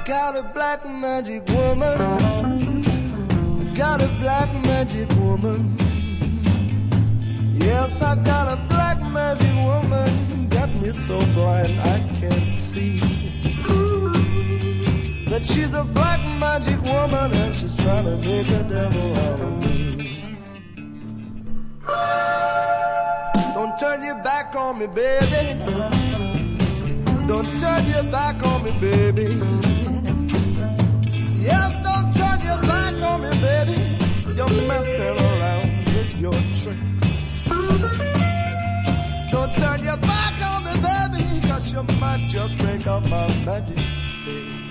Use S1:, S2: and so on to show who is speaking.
S1: got a black magic woman. I got a black magic woman. Yes, I got a black magic woman. Got me so blind I can't see that she's a black magic woman and she's trying to make a devil out of me. Don't turn your back on me, baby. Don't turn your back on me, baby. Yes, don't turn your back on me, baby. You're messing around with your tricks. Don't turn your back on me, baby, 'cause you might just break up my magic stick.